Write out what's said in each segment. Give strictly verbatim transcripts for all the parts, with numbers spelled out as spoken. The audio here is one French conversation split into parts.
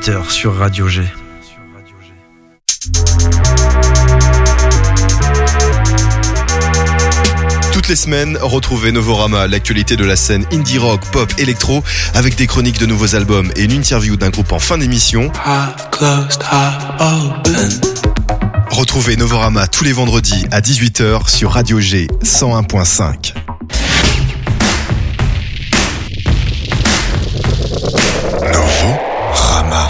dix-huit heures sur Radio G. Toutes les semaines, retrouvez Novorama, l'actualité de la scène indie rock, pop, électro, avec des chroniques de nouveaux albums et une interview d'un groupe en fin d'émission. Half closed, half open. Retrouvez Novorama tous les vendredis à dix-huit heures sur Radio G cent un point cinq. Novorama.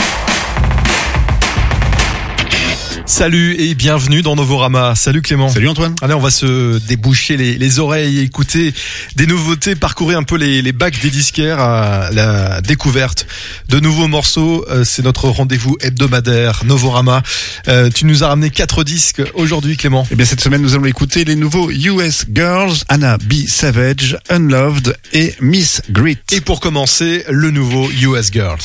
Salut et bienvenue dans Novorama. Salut Clément. Salut Antoine. Allez, on va se déboucher les, les oreilles, écouter des nouveautés, parcourir un peu les, les bacs des disquaires à la découverte de nouveaux morceaux. Euh, c'est notre rendez-vous hebdomadaire Novorama. Euh, tu nous as ramené quatre disques aujourd'hui, Clément. Eh bien, cette semaine, nous allons écouter les nouveaux U S Girls, Anna B. Savage, Unloved et Miss Grit. Et pour commencer, le nouveau U S Girls.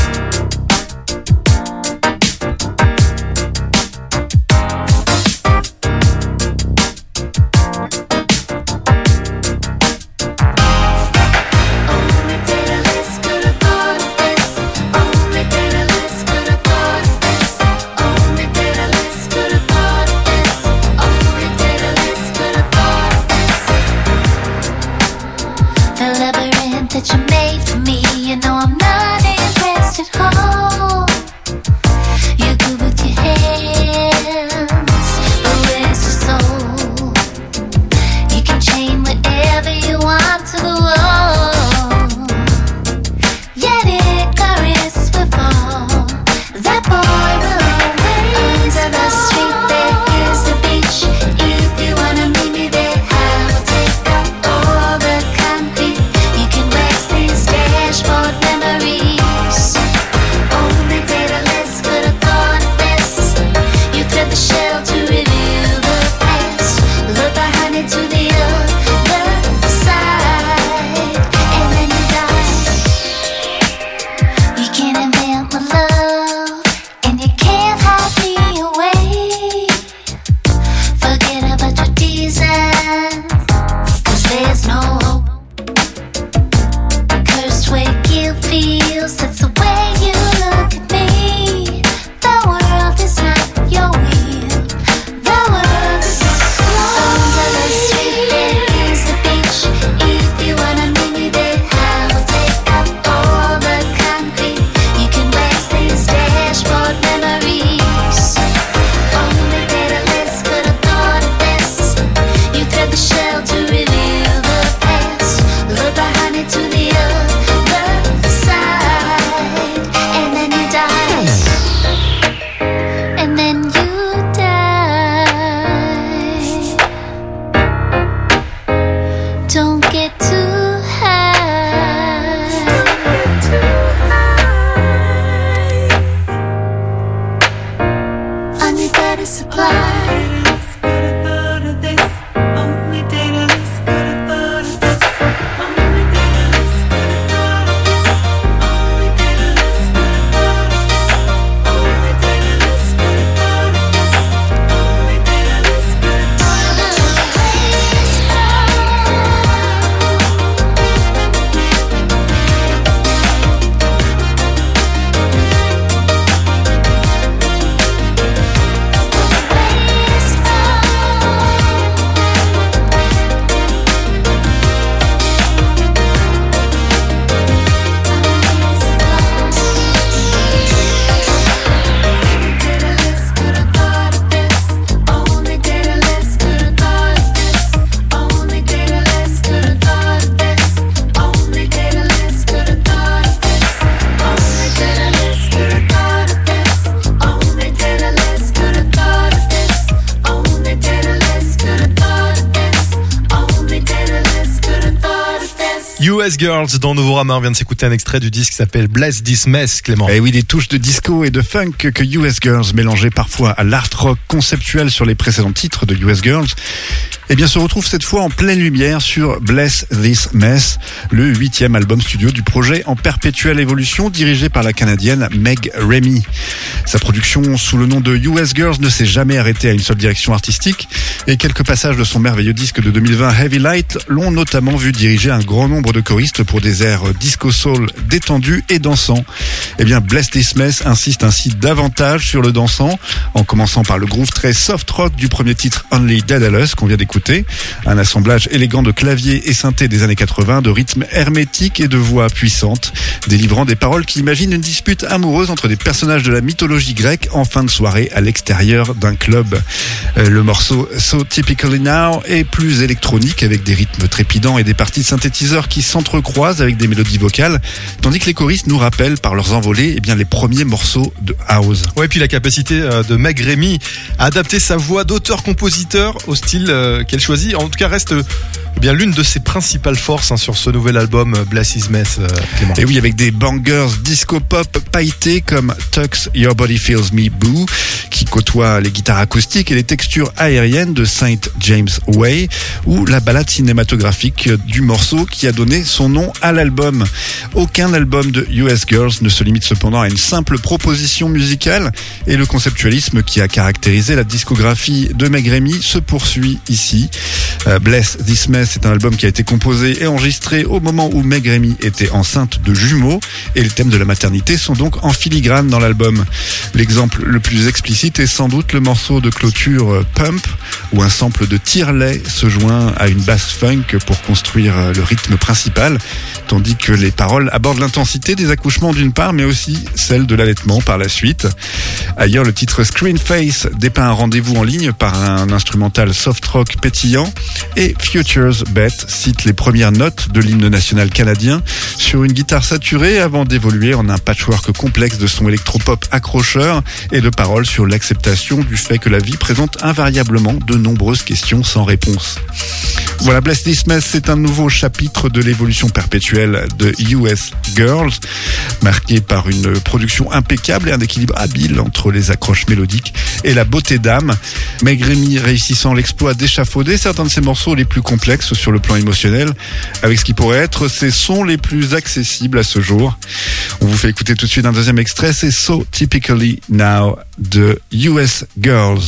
That you made for me, you know I'm not impressed at all. You're good with your hands, but where's your soul? You can chain whatever you want to the wall. Yet Icarus will fall. That boy will always under the street. There is a beach. If you wanna meet me there, I will take out all the concrete. You can wax these dashboard memories. Only dataless could have thought of this. You thread the shell to reveal the past. Look behind it to the other side, and then you die. You can't invent my love, and you can't hide me away. Forget about your design, 'cause there's no hope. Cursed way guilt feels, that's the way you look at me. The world is not your wheel. The world is under the street. There is a beach. If you wanna meet me there, I will take out all the concrete. You can wax these dashboard memories. Only dataless could have thought of this. You thread the shell to reveal the past. Look behind it to the other side, and then you die. And then you die. Don't get too high. Unlimited supply. U S Girls dans Novorama. On vient de s'écouter un extrait du disque qui s'appelle Bless This Mess, Clément. Et oui, des touches de disco et de funk que U S Girls mélangeaient parfois à l'art rock conceptuel sur les précédents titres de U S Girls, eh bien se retrouve cette fois en pleine lumière sur Bless This Mess, le huitième album studio du projet en perpétuelle évolution dirigé par la Canadienne Meg Remy. Sa production sous le nom de U S Girls ne s'est jamais arrêtée à une seule direction artistique et quelques passages de son merveilleux disque de deux mille vingt Heavy Light l'ont notamment vu diriger un grand nombre nombre de choristes pour des airs disco soul détendus et dansants. Eh bien, Bless This Mess insiste ainsi davantage sur le dansant, en commençant par le groove très soft rock du premier titre Only Daedalus qu'on vient d'écouter, un assemblage élégant de claviers et synthés des années quatre-vingts, de rythmes hermétiques et de voix puissantes, délivrant des paroles qui imaginent une dispute amoureuse entre des personnages de la mythologie grecque en fin de soirée à l'extérieur d'un club. Euh, le morceau So Typically Now est plus électronique avec des rythmes trépidants et des parties de synthétiseurs qui s'entrecroisent avec des mélodies vocales, tandis que les choristes nous rappellent par leurs envolées eh bien, les premiers morceaux de house. Ouais, et puis la capacité de Meg Remy à adapter sa voix d'auteur-compositeur au style qu'elle choisit, en tout cas reste eh bien l'une de ses principales forces hein, sur ce nouvel album Bless This Mess, euh, Clément. Et oui, avec des bangers disco-pop pailletés comme Tux Your Body Feels Me Boo, qui côtoie les guitares acoustiques et les textures aériennes de Saint James Way, ou la balade cinématographique du morceau qui a donné son nom à l'album. Aucun album de U S Girls ne se limite cependant à une simple proposition musicale, et le conceptualisme qui a caractérisé la discographie de Meg Remy se poursuit ici. Euh, Bless This Mess est un album qui a été composé et enregistré au moment où Meg Remy était enceinte de jumeaux, et les thèmes de la maternité sont donc en filigrane dans l'album. L'exemple le plus explicite est sans doute le morceau de clôture Pump, où un sample de tire-lait se joint à une basse funk pour construire le rythme principal, tandis que les paroles abordent l'intensité des accouchements d'une part, mais aussi celle de l'allaitement par la suite. Ailleurs, le titre Screen Face dépeint un rendez-vous en ligne par un instrumental soft rock pétillant, et Future's Bet cite les premières notes de l'hymne national canadien sur une guitare saturée avant d'évoluer en un patchwork complexe de sons électropop accrocheurs et de paroles sur l'acceptation du fait que la vie présente invariablement de nombreuses questions sans réponse. Voilà, Bless This Mess, c'est un nouveau chapitre de l'évolution perpétuelle de U S Girls, marqué par une production impeccable et un équilibre habile entre les accroches mélodiques et la beauté d'âme. Meg Remy réussissant l'exploit d'échafauder certains de ses morceaux les plus complexes sur le plan émotionnel, avec ce qui pourrait être ses sons les plus accessibles à ce jour. On vous fait écouter tout de suite un deuxième extrait, c'est So Typically Now de U S Girls.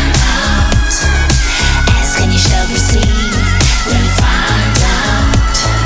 Ask and you shall receive. When you find out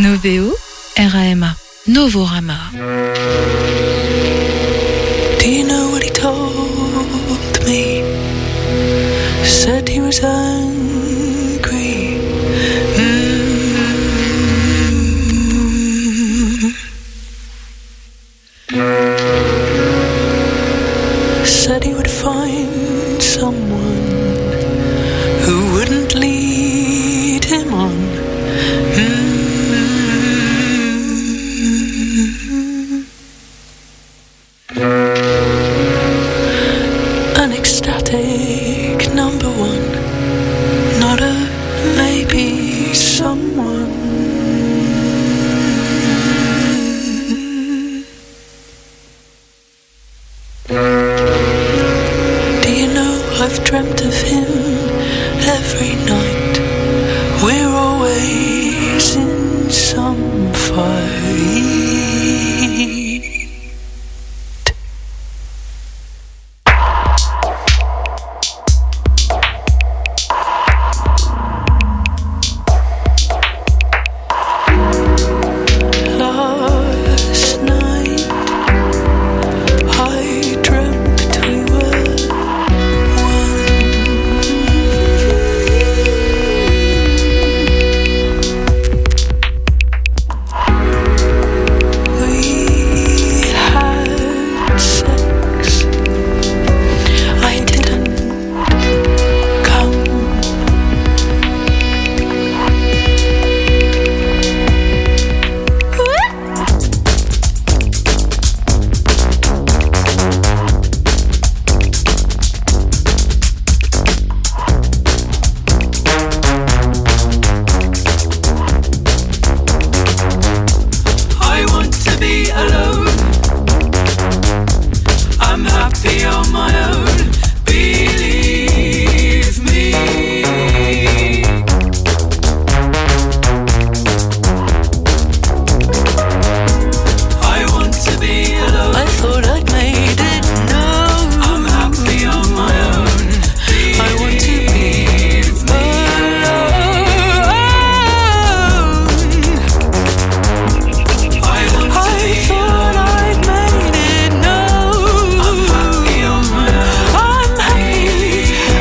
Noveo, R A M A, Novorama. Do you know what he told me? Said he was angry. Mm. Said he would find someone who wouldn't lead him on. Mm. An ecstatic number one, not a maybe someone. Do you know I've dreamt of him every night? We're always in some fight. Last night I dreamt we were one. We had sex. I didn't come. I want to be alone. I'm happy on my own. Believe me. I want to be alone. I thought I'd made it. No, I'm happy on my own. I want to be alone. I want to I be thought alone. I'd made it. No, I'm happy on my own. I'm happy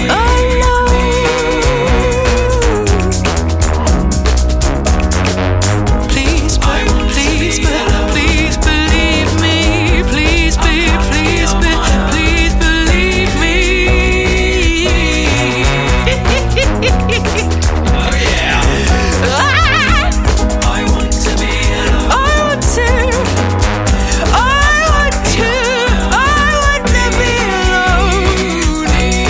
alone. Please, I want please, to be alone. Please believe me. Please be, please be, please believe me. Oh yeah. I want to be alone. I want to. I want to. I want to be alone.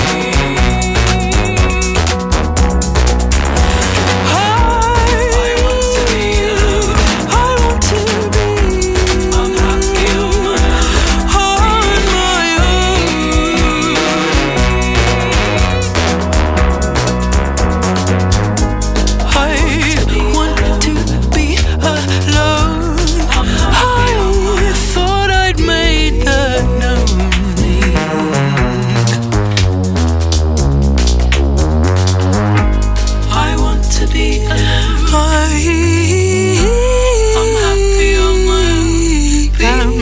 I want to be alone. I want to be. I'm happy on my own. On my own. I want to be alone. I thought I'd made that known. I want to be alone. I'm happy on my own.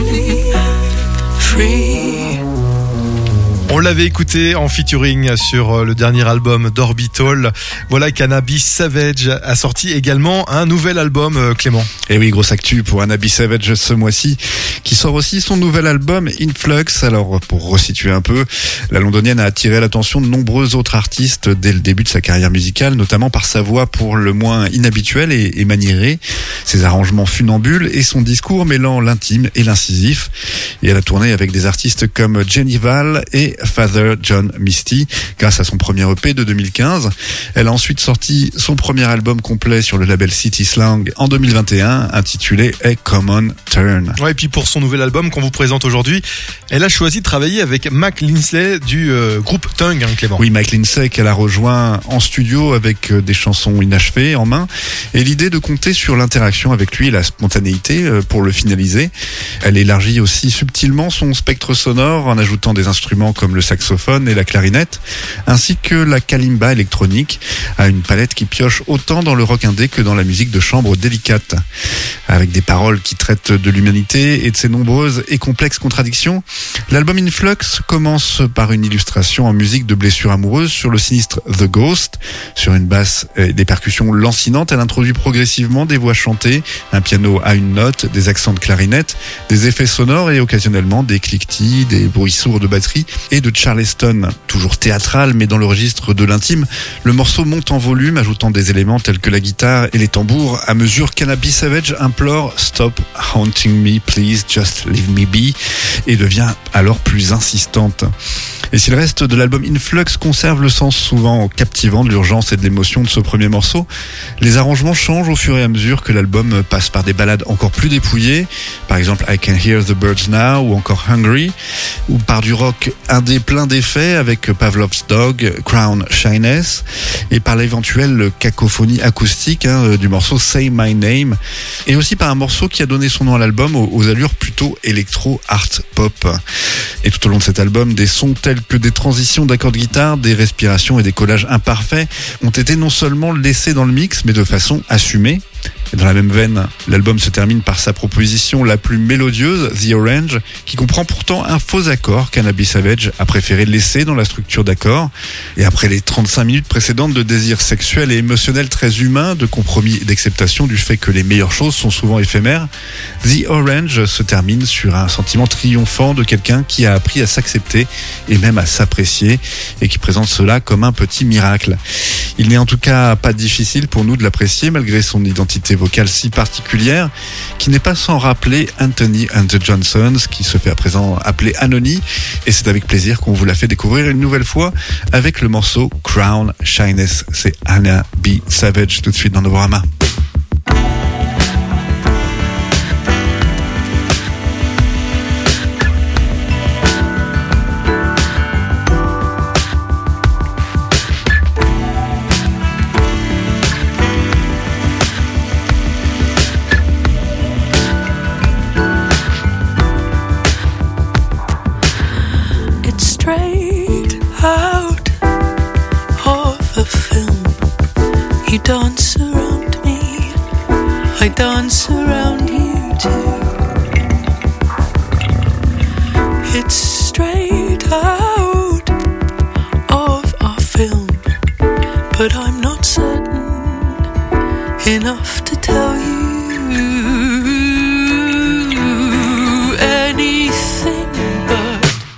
Free. On l'avait écouté en featuring sur le dernier album d'Orbital. Voilà, Cannabis Savage a sorti également un nouvel album, euh, Clément. Et oui, grosse actu pour Cannabis Savage ce mois-ci, qui sort aussi son nouvel album Influx. Alors, pour resituer un peu, la londonienne a attiré l'attention de nombreux autres artistes dès le début de sa carrière musicale, notamment par sa voix pour le moins inhabituelle et, et maniérée, ses arrangements funambules et son discours mêlant l'intime et l'incisif. Et elle a tourné avec des artistes comme Jenny Val et Father John Misty grâce à son premier E P de deux mille quinze. Elle a ensuite sorti son premier album complet sur le label City Slang en deux mille vingt et un, intitulé A Common Turn. Ouais, et puis pour son nouvel album qu'on vous présente aujourd'hui, elle a choisi de travailler avec Mac Lindsay du euh, groupe Tongue, hein, Clément. Oui, Mike Lindsay qu'elle a rejoint en studio avec euh, des chansons inachevées en main et l'idée de compter sur l'interaction avec lui et la spontanéité euh, pour le finaliser. Elle élargit aussi subtilement son spectre sonore en ajoutant des instruments comme le saxophone et la clarinette ainsi que la kalimba électronique à une palette qui pioche autant dans le rock indé que dans la musique de chambre délicate. Avec des paroles qui traitent de l'humanité et de ses nombreuses et complexes contradictions, l'album Influx commence par une illustration en musique de blessures amoureuses sur le sinistre The Ghost. Sur une basse et des percussions lancinantes, elle introduit progressivement des voix chantées, un piano à une note, des accents de clarinette, des effets sonores et occasionnellement des cliquetis, des bruits sourds de batterie et de Charleston. Toujours théâtral mais dans le registre de l'intime, le morceau monte en volume ajoutant des éléments tels que la guitare et les tambours à mesure qu'Anna B. Savage implore Stop haunting me, please just leave me be et devient alors plus insistante. Et si le reste de l'album Influx conserve le sens souvent captivant de l'urgence et de l'émotion de ce premier morceau, les arrangements changent au fur et à mesure que l'album passe par des ballades encore plus dépouillées, par exemple I Can Hear the Birds Now ou encore Hungry, ou par du rock indé plein d'effets avec Pavlov's Dog, Crown Shyness, et par l'éventuelle cacophonie acoustique hein, du morceau Say My Name, et aussi par un morceau qui a donné son nom à l'album aux, aux allures plutôt électro-art pop. Et tout au long de cet album, des sons tels que des transitions d'accords de guitare, des respirations et des collages imparfaits ont été non seulement laissés dans le mix, mais de façon assumée. Et dans la même veine, l'album se termine par sa proposition la plus mélodieuse, The Orange, qui comprend pourtant un faux accord qu'Anna B. Savage a préféré laisser dans la structure d'accords. Et après les trente-cinq minutes précédentes de désir sexuel et émotionnel très humain, de compromis et d'acceptation du fait que les meilleures choses sont souvent éphémères, The Orange se termine sur un sentiment triomphant de quelqu'un qui a appris à s'accepter et même à s'apprécier et qui présente cela comme un petit miracle. Il n'est en tout cas pas difficile pour nous de l'apprécier malgré son identité vocale si particulière qui n'est pas sans rappeler Anthony and the Johnsons qui se fait à présent appeler Anony et c'est avec plaisir qu'on vous l'a fait découvrir une nouvelle fois avec le morceau Crown Shyness. C'est Anna B. Savage tout de suite dans Novorama. You dance around me, I dance around you too. It's straight out of our film, but I'm not certain enough to tell you anything but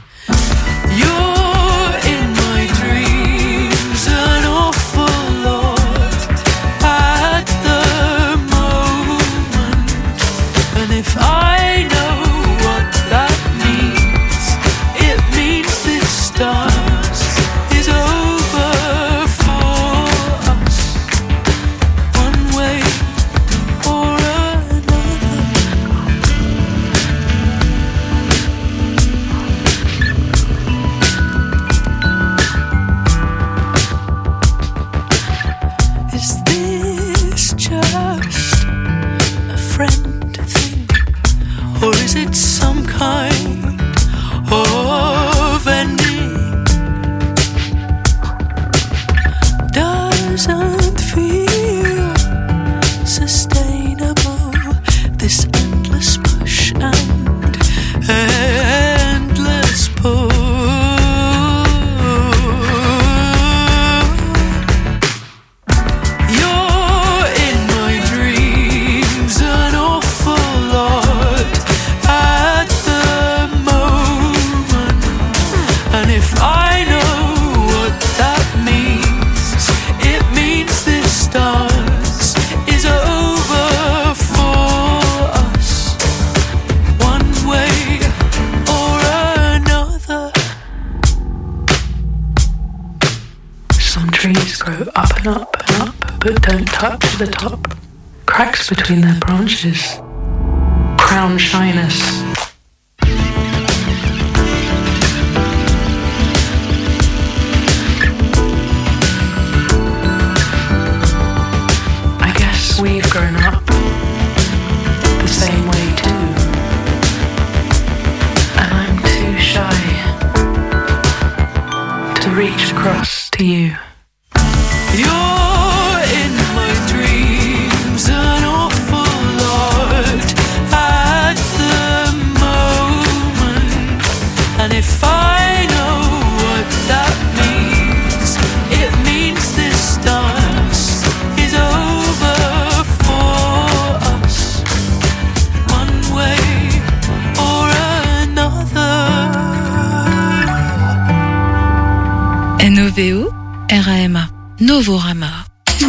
touch the top, cracks between their branches, crown shyness. grown up the same way too, and I'm too shy to reach across to you. You're in my dreams an awful lot at the moment, and if I know what that means, it means this dance is over for us, one way or another. N O V O R A M A Novorama.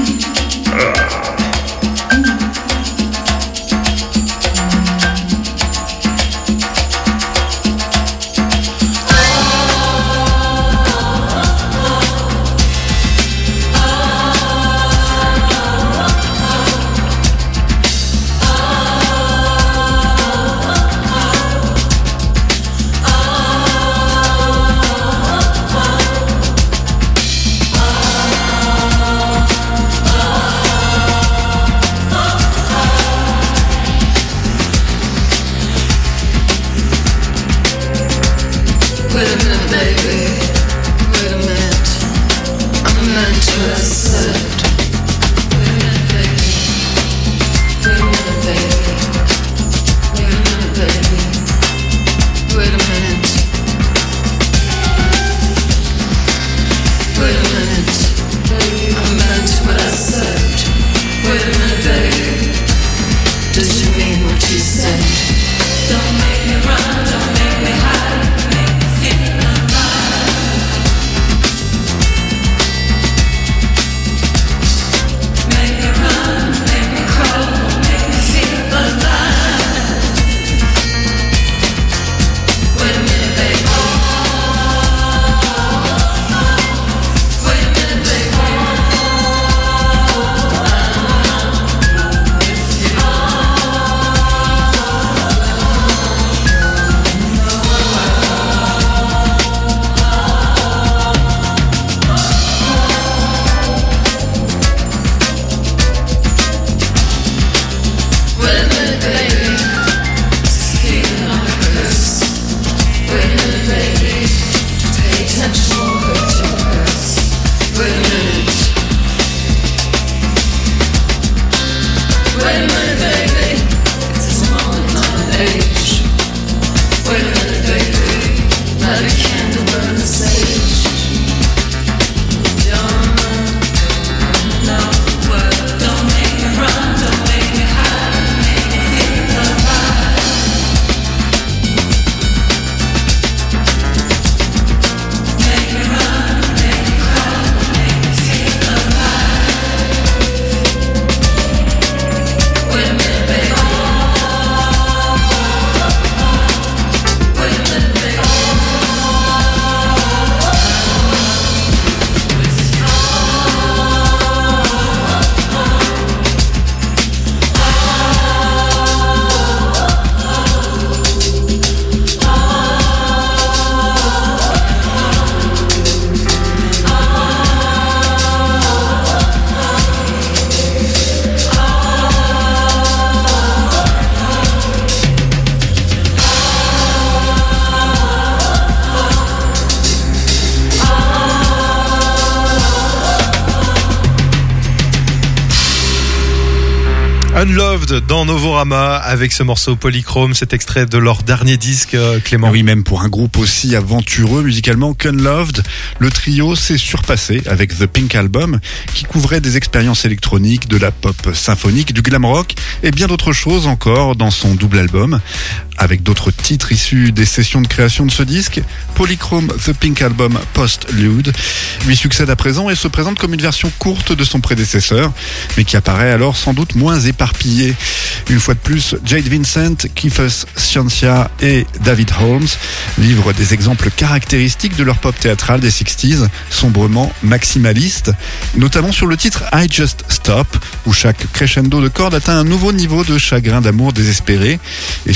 Unloved dans Novorama avec ce morceau Polychrome, cet extrait de leur dernier disque, Clément. Oui, même pour un groupe aussi aventureux musicalement qu'Unloved, le trio s'est surpassé avec The Pink Album qui couvrait des expériences électroniques, de la pop symphonique, du glam rock et bien d'autres choses encore dans son double album. Avec d'autres titres issus des sessions de création de ce disque, Polychrome The Pink Album Postlude lui succède à présent et se présente comme une version courte de son prédécesseur, mais qui apparaît alors sans doute moins éparpillée. Une fois de plus, Jade Vincent, Kiefer Scientia et David Holmes livrent des exemples caractéristiques de leur pop théâtrale des sixties, sombrement maximaliste, notamment sur le titre I Just Stop, où chaque crescendo de cordes atteint un nouveau niveau de chagrin d'amour désespéré, et sur le morceau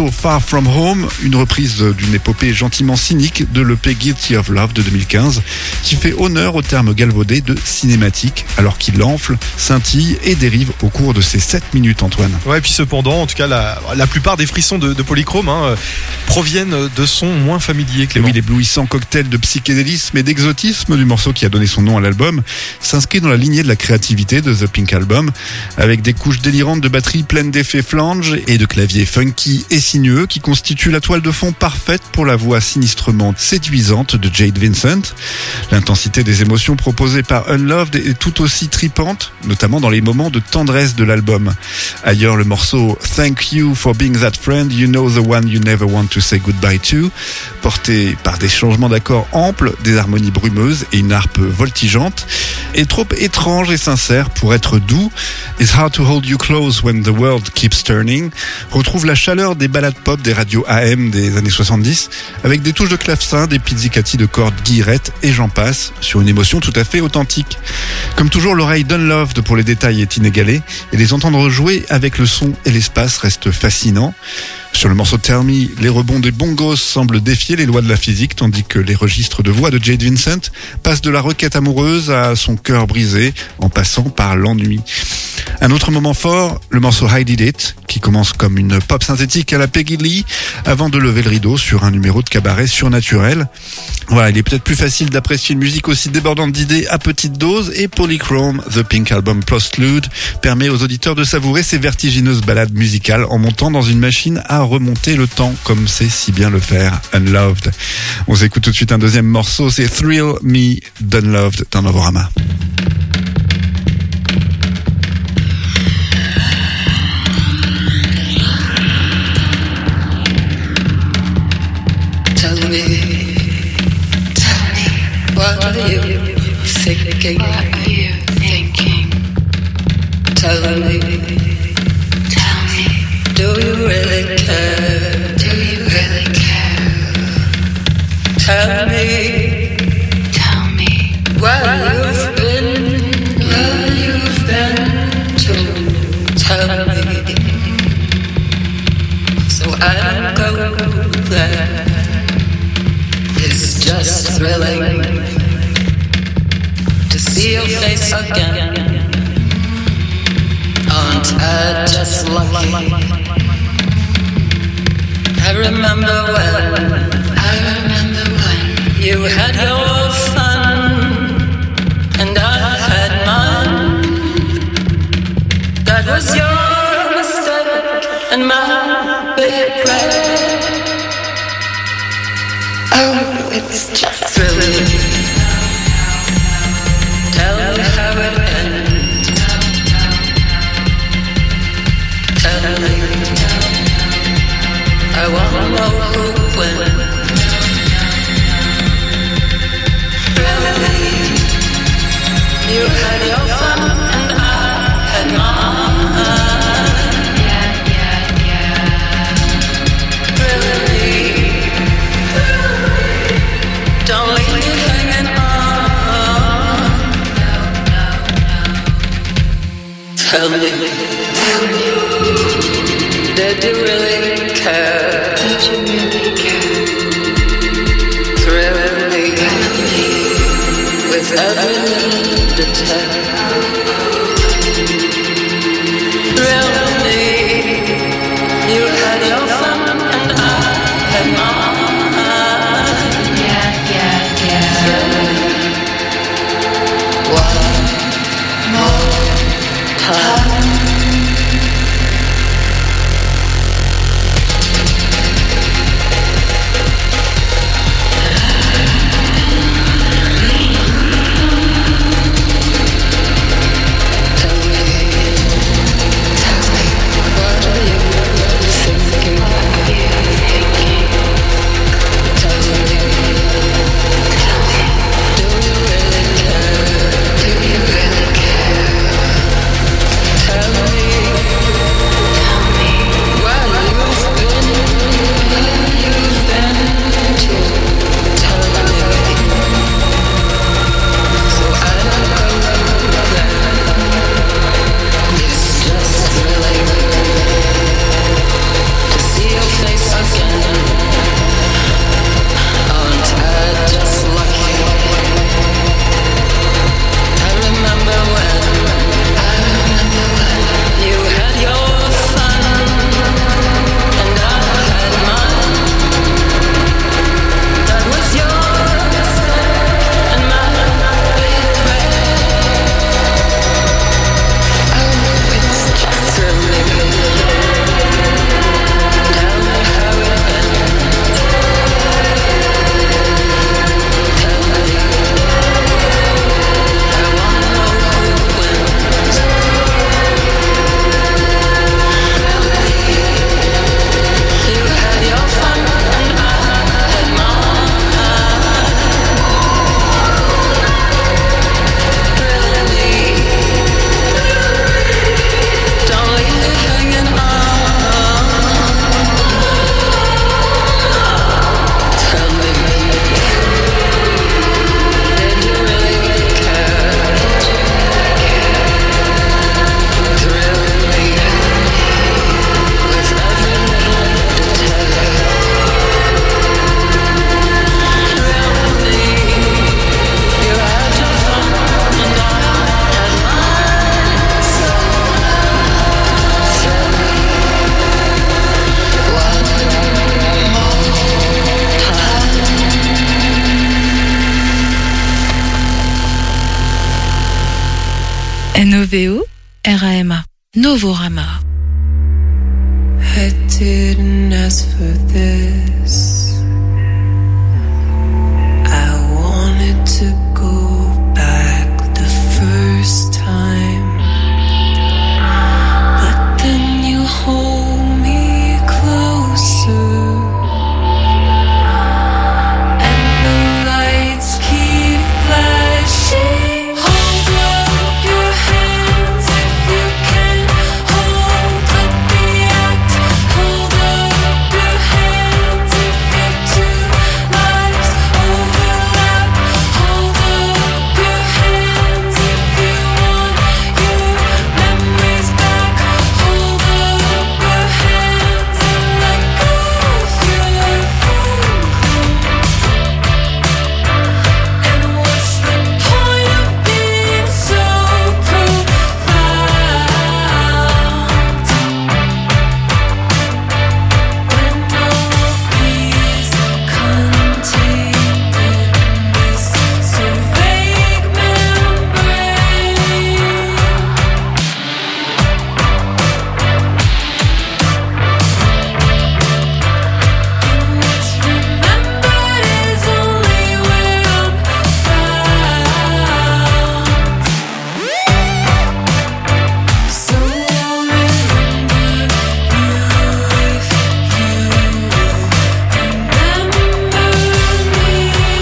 morceau Far From Home, une reprise d'une épopée gentiment cynique de l'E P Guilty of Love de deux mille quinze, qui fait honneur au terme galvaudé de cinématique, alors qu'il enfle, scintille et dérive au cours de ces sept minutes, Antoine. Ouais, et puis cependant, en tout cas, la, la plupart des frissons de, de Polychrome hein, euh, proviennent de sons moins familiers, Et Clément. oui, l'éblouissant cocktail de psychédélisme et d'exotisme du morceau qui a donné son nom à l'album s'inscrit dans la lignée de la créativité de The Pink Album, avec des couches délirantes de batterie pleines d'effets flange et de claviers funky et sinueux qui constituent la toile de fond parfaite pour la voix sinistrement séduisante de Jade Vincent. L'intensité des émotions proposées par Unloved est tout aussi tripante, notamment dans les moments de tendresse de l'album. Ailleurs, le morceau Thank You for Being That Friend, You Know the One You Never Want to Say Goodbye to, porté par des changements d'accords amples, des harmonies brumeuses et une harpe voltigeante, est trop étrange et sincère pour être doux. It's hard to hold you close when the world keeps turning retrouve la chaleur des ballades pop des radios A M des années soixante-dix, avec des touches de clavecin, des pizzicati de cordes guillerettes et j'en passe, sur une émotion tout à fait authentique. Comme toujours, l'oreille d'Unloved pour les détails est inégalée et les entendre jouer avec le son et l'espace reste fascinant. Sur le morceau Tell Me, les rebonds des bongos semblent défier les lois de la physique, tandis que les registres de voix de Jade Vincent passent de la requête amoureuse à son cœur brisé, en passant par l'ennui. Un autre moment fort, le morceau I Did It, qui commence comme une pop synthétique à la Peggy Lee, avant de lever le rideau sur un numéro de cabaret surnaturel. Voilà, il est peut-être plus facile d'apprécier une musique aussi débordante d'idées à petite dose, et Polychrome, The Pink Album Postlude, permet aux auditeurs de savourer ces vertigineuses balades musicales en montant dans une machine à remonter le temps, comme sait si bien le faire Unloved. On s'écoute tout de suite un deuxième morceau, c'est Thrill Me d'Unloved dans Novorama. Tell me, tell me, what are you thinking? What are you thinking? Tell me, Tell me, do you really care? do you really care? Tell me, Tell me, where you've been, where you've been to. Tell me, so I'll go there. It's just thrilling to see your face again. Aren't I just lucky? I remember when, I remember when you had your fun and I had mine. That was your mistake and my big break. Oh, it's just thrilling. Tell me how it ends. Tell me. I wanna know who wins. Really, you had your fun and I had mine. yeah, yeah, yeah. Really, don't leave me hanging on. Tell me, Tell me, did you really care? did you really care? Thrill me with every little detail. Thrill me, you had your fun and I had mine. Yeah, yeah, yeah. One more time. Tell me, tell me, what are you thinking? What are you thinking? N O V O R A M A. Novorama. I didn't ask for this. I wanted to go back the first time, but then you hold me closer, and the lights keep flashing. Hold up your hands if you can. Hold up the act. Hold up your hands if your two lives overlap. Hold up your hands if you want your memories back. Hold up your hands and let go of your phone. And what's the point of being so profound when all of these contained in this so vague membrane? And what's remembered is only where I'm found. So I'll remember you if you remember me.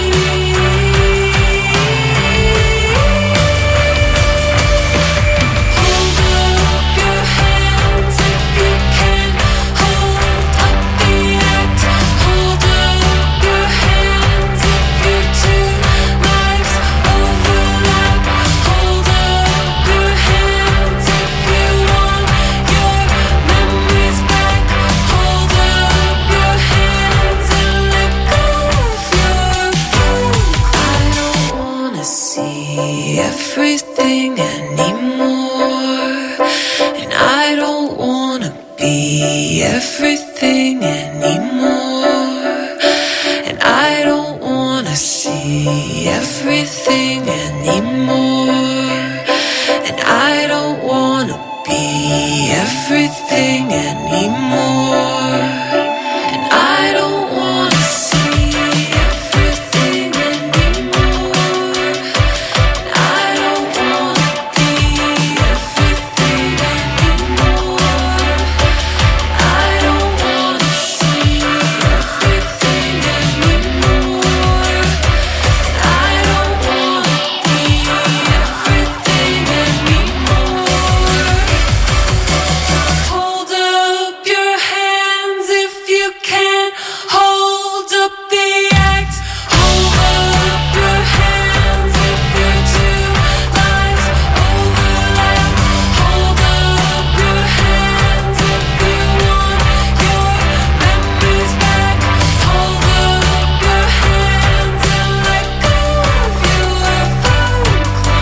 Hold up your hands if you can. Hold up the act. Hold up your hands if your two lives overlap. Hold up your hands if you want your memories back. Hold up your hands and let go of your phone. I don't wanna see everything anymore, and I don't wanna be everything anymore, and I don't wanna see everything anymore, and I don't wanna be everything anymore, and I don't wanna see everything anymore, and I don't wanna be everything anymore, I don't wanna see everything anymore, and I don't wanna be everything anymore. Hold up your hands if you can. Hold up the act. Hold up your hands if your two lives overlap. Hold up your hands if you want your memories back. Hold up your hands and let go of your phone.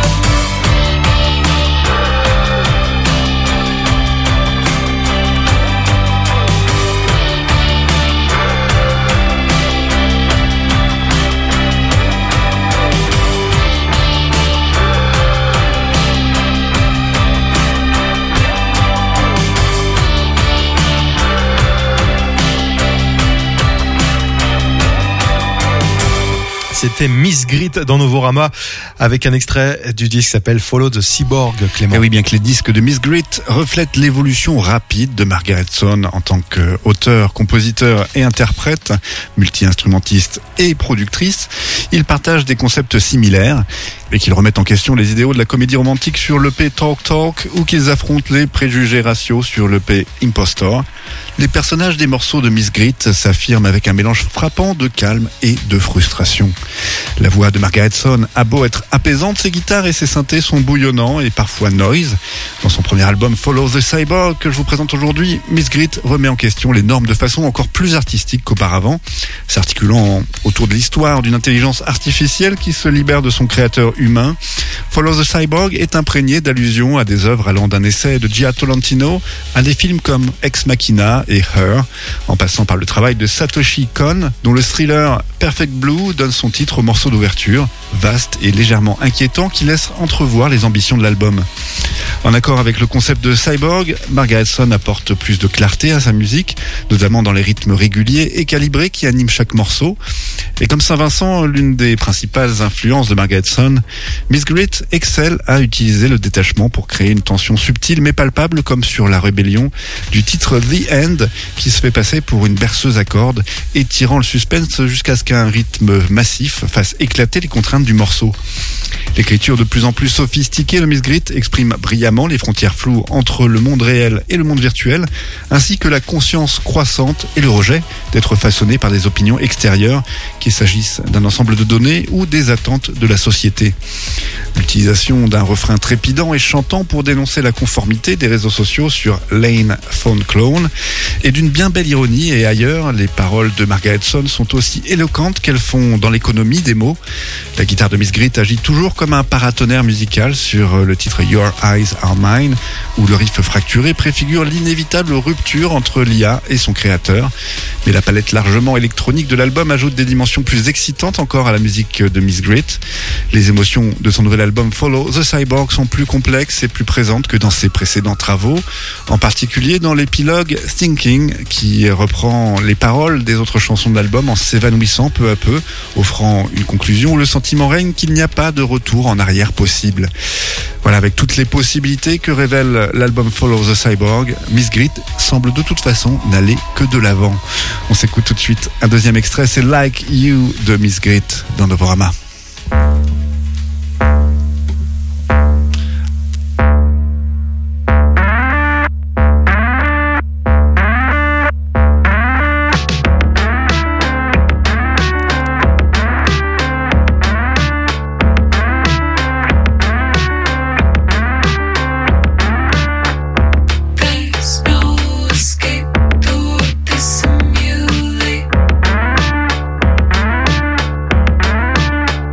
C'était Miss Grit dans Novorama avec un extrait du disque qui s'appelle Follow the Cyborg, Clément. Et oui, bien que les disques de Miss Grit reflètent l'évolution rapide de Margaret Son en tant qu'auteur, compositeur et interprète, multi-instrumentiste et productrice, ils partagent des concepts similaires et qu'ils remettent en question les idéaux de la comédie romantique sur l'E P Talk Talk ou qu'ils affrontent les préjugés raciaux sur l'E P Impostor. Les personnages des morceaux de Miss Grit s'affirment avec un mélange frappant de calme et de frustration. La voix de Margaret Son a beau être apaisante, ses guitares et ses synthés sont bouillonnants et parfois noise. Dans son premier album Follow the Cyborg que je vous présente aujourd'hui, Miss Grit remet en question les normes de façon encore plus artistique qu'auparavant, s'articulant autour de l'histoire d'une intelligence artificielle qui se libère de son créateur humain. Follow the Cyborg est imprégné d'allusions à des œuvres allant d'un essai de Gia Tolentino à des films comme Ex Machina et Her, en passant par le travail de Satoshi Kon, dont le thriller Perfect Blue donne son titre titre au morceau d'ouverture, vaste et légèrement inquiétant qui laisse entrevoir les ambitions de l'album. En accord avec le concept de Cyborg, Margaretson apporte plus de clarté à sa musique, notamment dans les rythmes réguliers et calibrés qui animent chaque morceau. Et comme Saint-Vincent, l'une des principales influences de Margaretson, Miss Grit excelle à utiliser le détachement pour créer une tension subtile mais palpable, comme sur La Rébellion du titre The End, qui se fait passer pour une berceuse à cordes, étirant le suspense jusqu'à ce qu'un rythme massif fasse éclater les contraintes du morceau. L'écriture de plus en plus sophistiquée de Miss Grit exprime brillamment les frontières floues entre le monde réel et le monde virtuel, ainsi que la conscience croissante et le rejet d'être façonné par des opinions extérieures, qu'il s'agisse d'un ensemble de données ou des attentes de la société. L'utilisation d'un refrain trépidant et chantant pour dénoncer la conformité des réseaux sociaux sur Lane Phone Clone et d'une bien belle ironie, et ailleurs, les paroles de Margaretson sont aussi éloquentes qu'elles font dans l'économie des mots. La guitare de Miss Grit agit toujours comme un paratonnerre musical sur le titre Your Eyes Are Mine, où le riff fracturé préfigure l'inévitable rupture entre l'I A et son créateur. Mais la palette largement électronique de l'album ajoute des dimensions plus excitantes encore à la musique de Miss Grit. Les émotions de son nouvel album Follow the Cyborg sont plus complexes et plus présentes que dans ses précédents travaux, en particulier dans l'épilogue Thinking, qui reprend les paroles des autres chansons de l'album en s'évanouissant peu à peu, offrant une conclusion où le sentiment règne qu'il n'y a pas de retour en arrière possible. Voilà, avec toutes les possibilités que révèle l'album Follow the Cyborg, Miss Grit semble de toute façon n'aller que de l'avant. On s'écoute tout de suite un deuxième extrait, c'est Like You de Miss Grit dans Novorama. There's no escape through this emulate.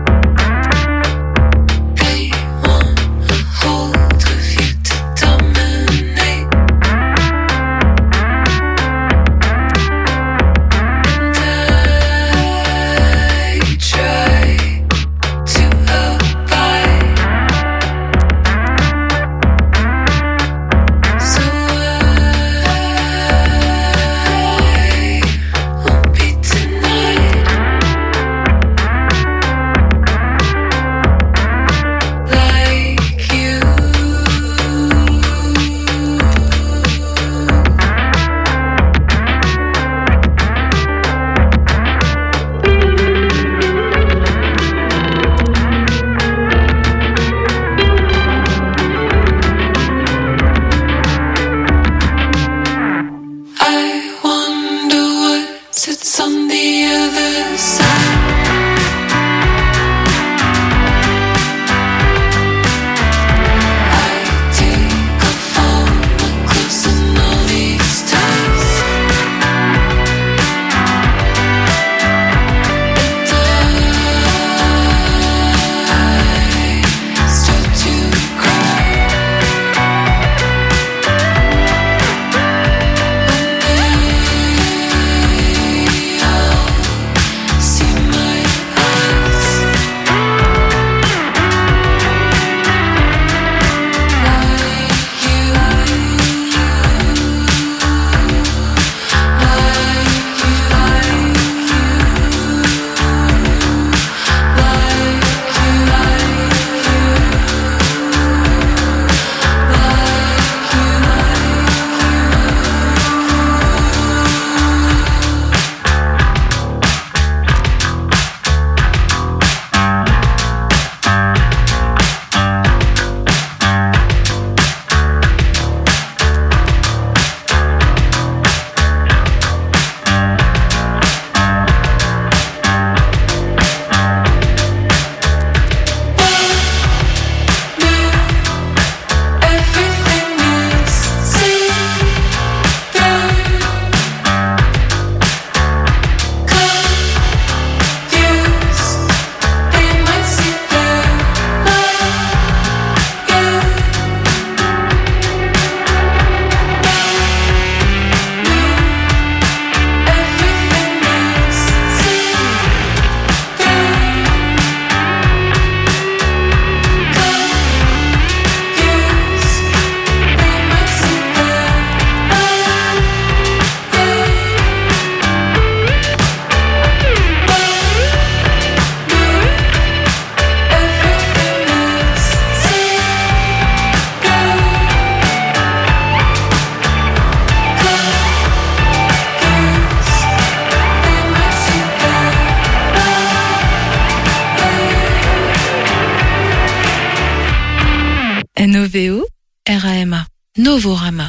R A M A, Novorama.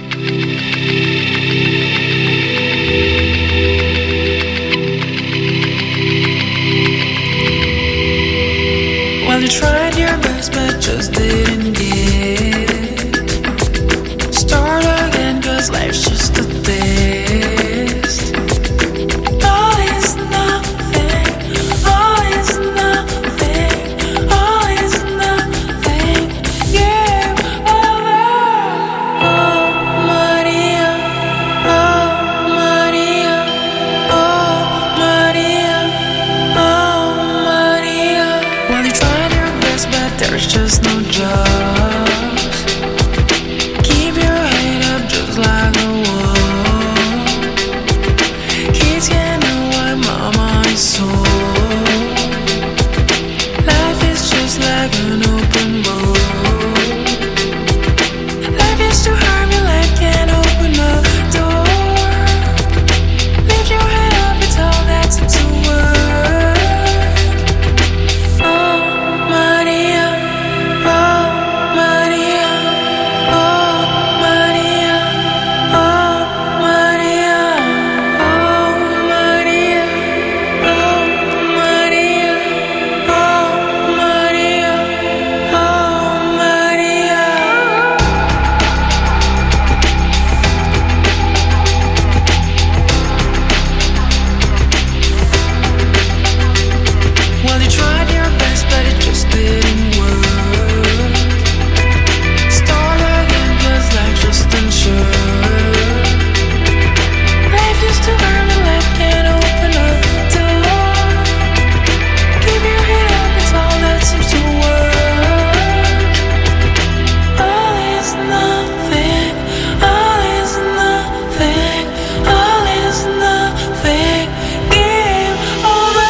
Well, you tried your best, but just didn't get. Start again, cause life's just a test. All is nothing, all is nothing, all is nothing. Yeah, over. Oh, Maria, oh, Maria, oh, Maria, oh, Maria. Well, you tried your best, but there's just no jobs. Keep your head up just like a wall. Kids can know why mama is so. Life is just like an open road. Life is too hard, but life can't open a door. Lift your head up, it's all that's to work. Oh, Maria, oh, Maria, oh, Maria, oh, Maria, oh, Maria, oh, Maria, oh, Maria, oh, Maria. Well, you tried your best, but it just didn't work. Start again, cause life's just unsure. Life is too hard, but life can't open a door. Keep your head up, it's all that seems to work. All is nothing, all is nothing, all is nothing. Game over.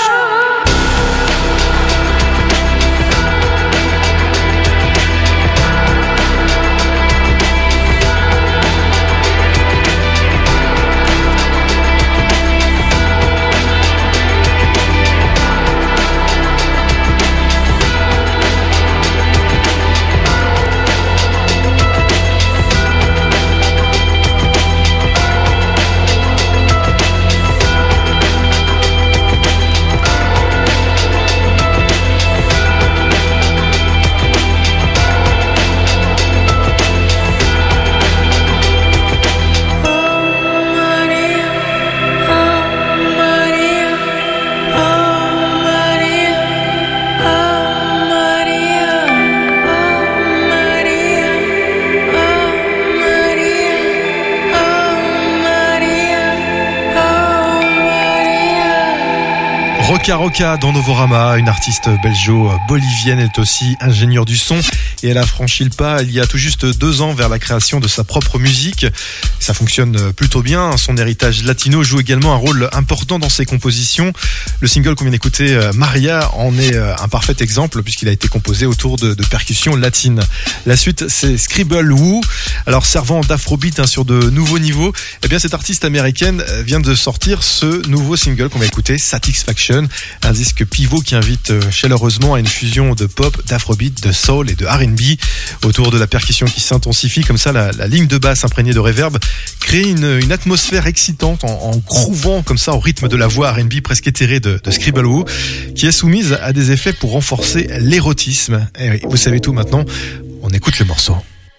Roca Roca dans Novorama, une artiste belgeo-bolivienne, elle est aussi ingénieure du son et elle a franchi le pas il y a tout juste deux ans vers la création de sa propre musique. Ça fonctionne plutôt bien, son héritage latino joue également un rôle important dans ses compositions. Le single qu'on vient d'écouter, Maria, en est un parfait exemple puisqu'il a été composé autour de, de percussions latines. La suite, c'est Scribble Woo. Alors servant d'afrobeat hein, sur de nouveaux niveaux, eh bien cette artiste américaine vient de sortir ce nouveau single qu'on va écouter, Satisfaction, un disque pivot qui invite chaleureusement à une fusion de pop, d'afrobeat, de soul et de R and B autour de la percussion qui s'intensifie. Comme ça, la, la ligne de basse imprégnée de reverb crée une, une atmosphère excitante en, en groovant comme ça au rythme de la voix R and B presque éthérée de, de Scribble Woo, qui est soumise à des effets pour renforcer l'érotisme. Et oui, vous savez tout maintenant, on écoute le morceau.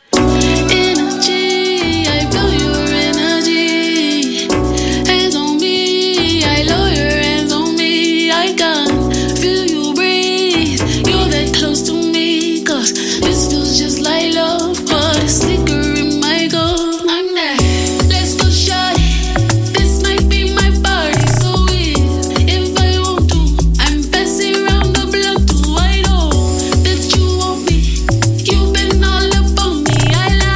Energy, I feel your energy. Hands on me, I love your hands on me. I can feel you breathe. You're that close to me, cause this feels just like love, but it's liquor in my cup. I'm there. Let's go shawty. This might be my party, so if I want to, I'm passing around the block too. I know that you want me. You've been all up on me. I like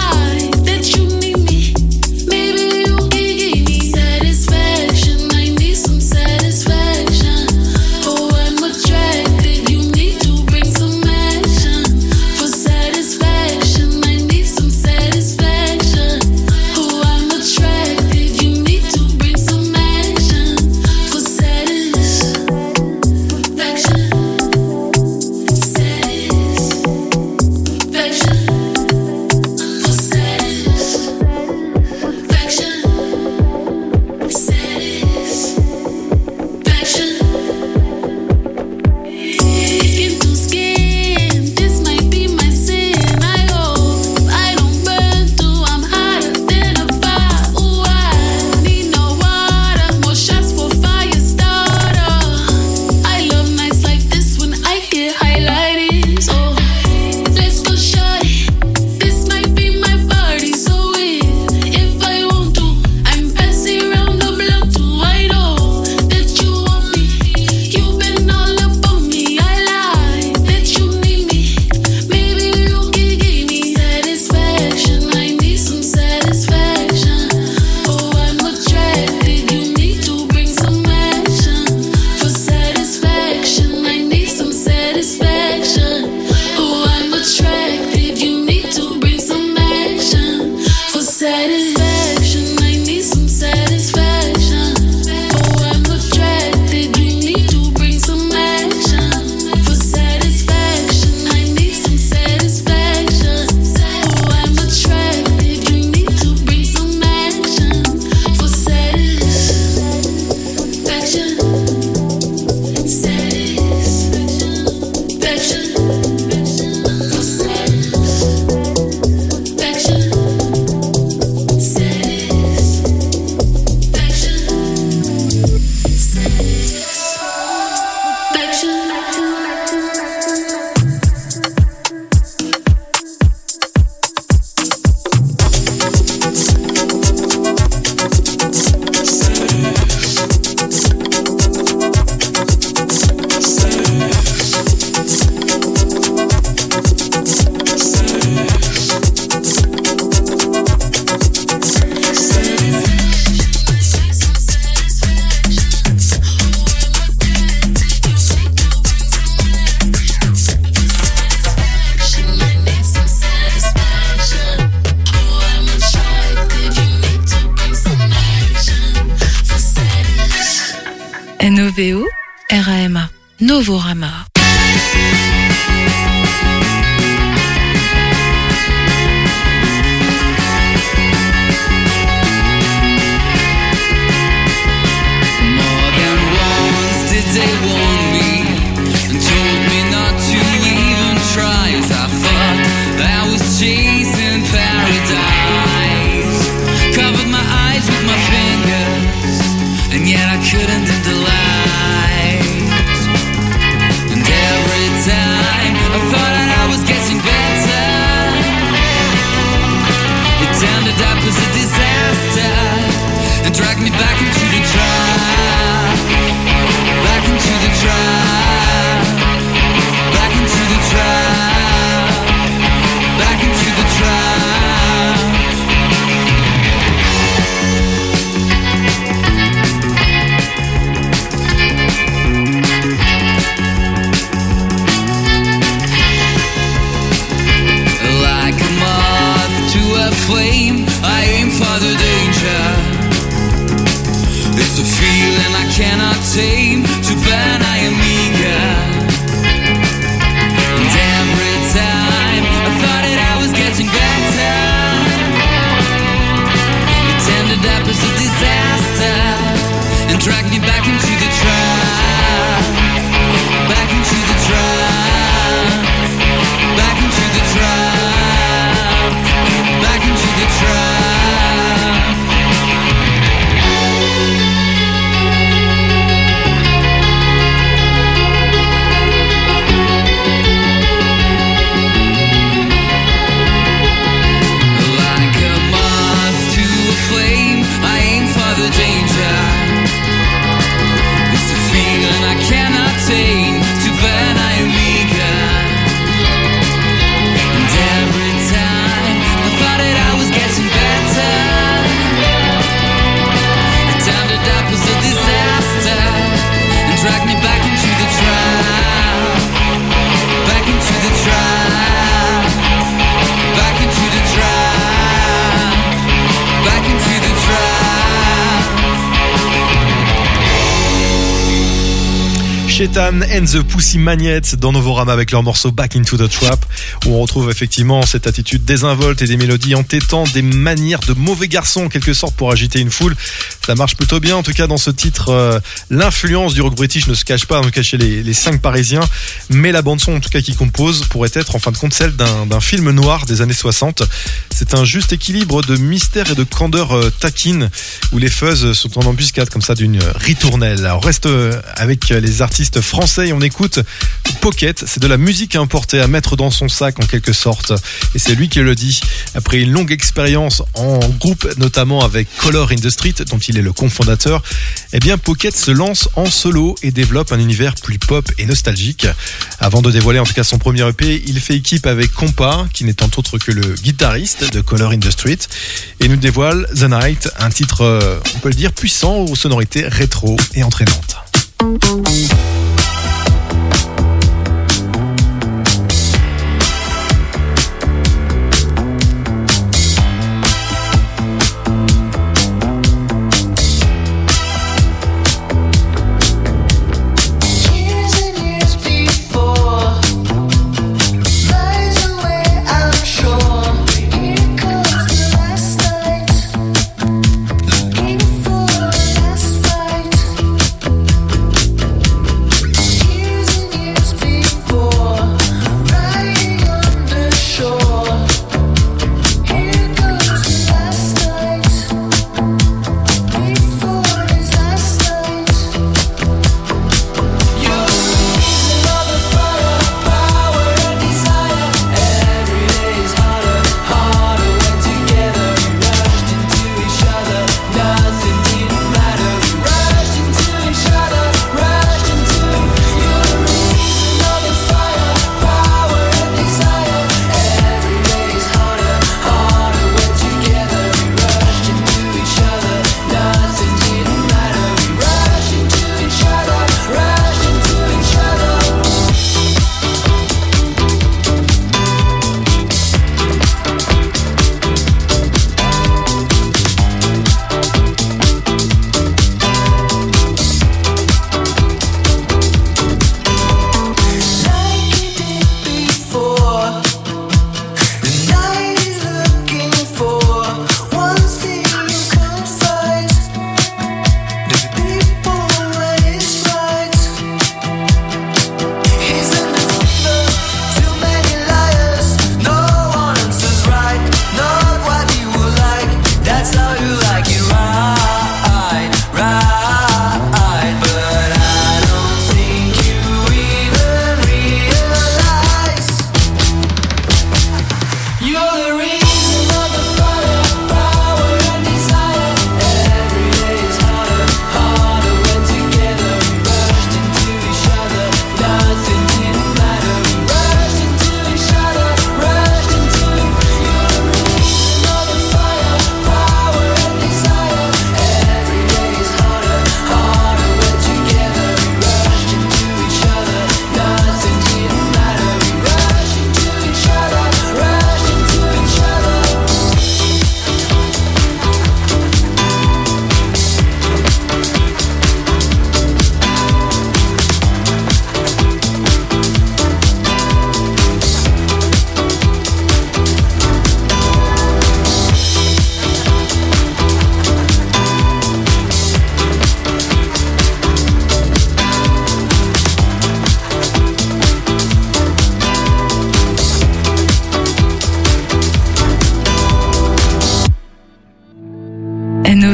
satisfaction, I need some satisfaction. Oh, I'm attracted, you need to bring some action. For satisfaction, I need some satisfaction. Oh, I'm attracted, you need to bring some action. For satisfaction, satisfaction, for satisfaction. N O V O R A M A Novorama. More than once did they warn me and told me not to even try, as I thought I was chasing paradise. Covered my eyes with my fingers, and yet I couldn't dim the light. And every time I thought that I was getting better, it ended up as a disaster and dragged me back into the trap, back into the trap, back into the trap, back into the trap. Like a moth to a flame, I aim for the danger. It's a feeling I cannot tame. To burn I am eager. And every time I thought that I was getting better, it ended up as a disaster and dragged me back into the trap, back into the trap, back into the trap, back into the trap. Like a moth to a flame, I aim for the danger. It's a feeling I cannot tame. To burn I am eager. And every time I thought that I was getting better, it ended up as a disaster and dragged me back into the trap, back into the trap, back into the trap, back into the trap. Chetan and the Pussy Magnet dans Novorama avec leur morceau Back into the Trap, où on retrouve effectivement cette attitude désinvolte et des mélodies entêtantes, des manières de mauvais garçons en quelque sorte pour agiter une foule. Ça marche plutôt bien en tout cas dans ce titre. Euh, l'influence du rock british ne se cache pas, en tout cas chez les, les cinq parisiens, mais la bande son en tout cas qui compose pourrait être en fin de compte celle d'un, d'un film noir des années soixante. C'est un juste équilibre de mystère et de candeur euh, taquine, où les fuzz sont en embuscade comme ça d'une ritournelle. Alors, on reste euh, avec les artistes français et on écoute Pocket. C'est de la musique importée à mettre dans son sac en quelque sorte, et c'est lui qui le dit. Après une longue expérience en groupe, notamment avec Color in the Street dont il est le cofondateur, eh bien Pocket se lance en solo et développe un univers plus pop et nostalgique. Avant de dévoiler en tout cas son premier E P, il fait équipe avec Compa, qui n'est autre que le guitariste de Color in the Street, et nous dévoile The Night, un titre, euh, on peut le dire, puissant aux sonorités rétro et entraînantes.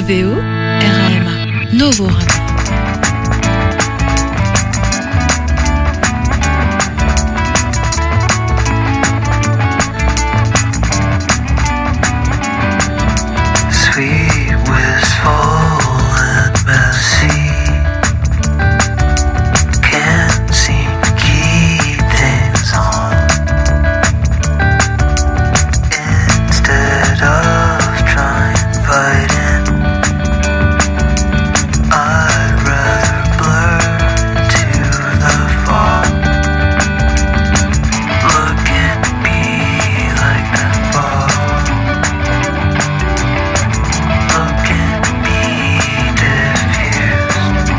N O V O R A M A Novorama. Sweet, wistful, and messy. Can't seem to keep things on. Instead of trying fighting, I'd rather blur to the fall. Look at me like that fall. Look at me diffused.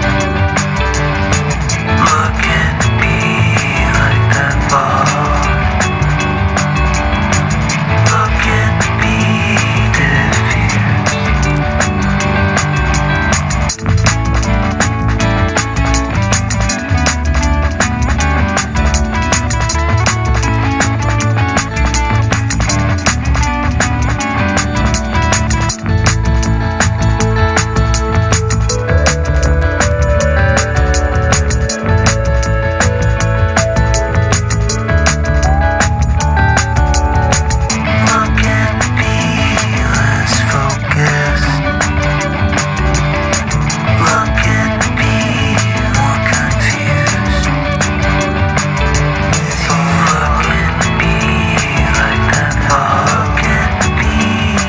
Look at me like that fall. Look at me diffused. Look at me less focused. Look at me more confused. Look at me like that. Look at me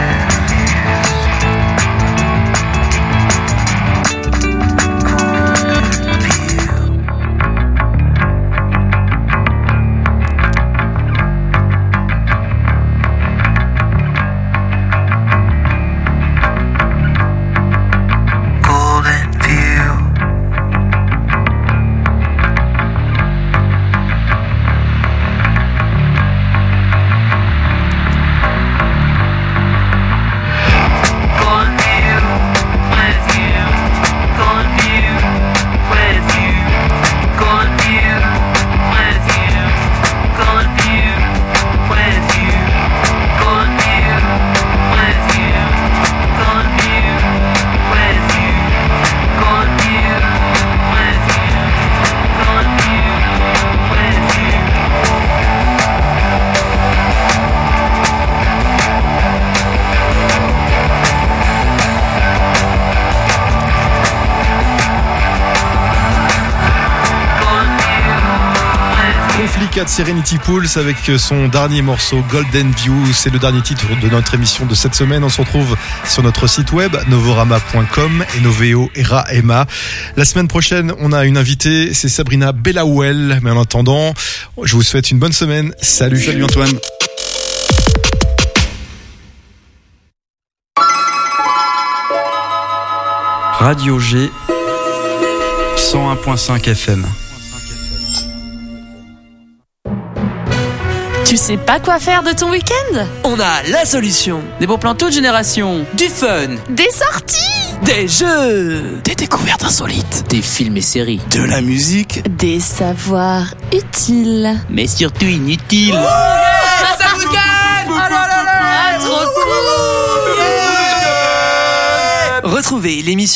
golden view. Golden view with you. Golden view with you. Golden view with you. Golden view with you. Golden view with you. Golden view with you. Golden view with you. Golden view with you. Conflict Serenity Pulse avec son dernier morceau Golden View, c'est le dernier titre de notre émission de cette semaine. On se retrouve sur notre site web novorama point com et Novo R A M A. La semaine prochaine, on a une invitée, c'est Sabrina Belaouel. Mais en attendant, je vous souhaite une bonne semaine. Salut. Salut Antoine. Radio G cent un point cinq F M. Tu sais pas quoi faire de ton week-end? On a la solution. Des bons plans toute génération. Du fun. Des sorties? Des jeux. Des découvertes insolites. Des films et séries. De la musique. Des savoirs utiles. Mais surtout inutiles. Ah, ça vous gagne! Ah là là là! Ah, trop cool! Retrouvez l'émission